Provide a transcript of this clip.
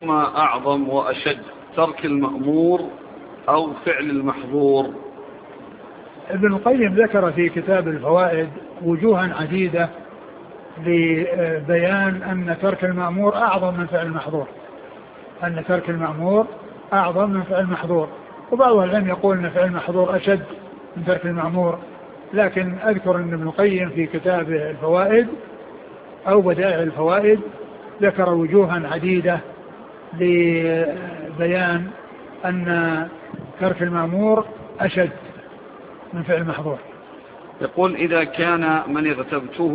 ما أعظم وأشد، ترك المأمور أو فعل المحظور؟ ابن القيم ذكر في كتاب الفوائد وجوها عديدة لبيان أن ترك المأمور أعظم من فعل المحظور، أن ترك المأمور أعظم من فعل المحظور. وبعض العلم يقول أن فعل المحظور أشد من ترك المأمور، لكن أذكر أن ابن القيم في كتاب الفوائد أو بدائع الفوائد ذكر وجوها عديدة لبيان أن ترك المأمور أشد من فعل المحظور. يقول: إذا كان من اغتبته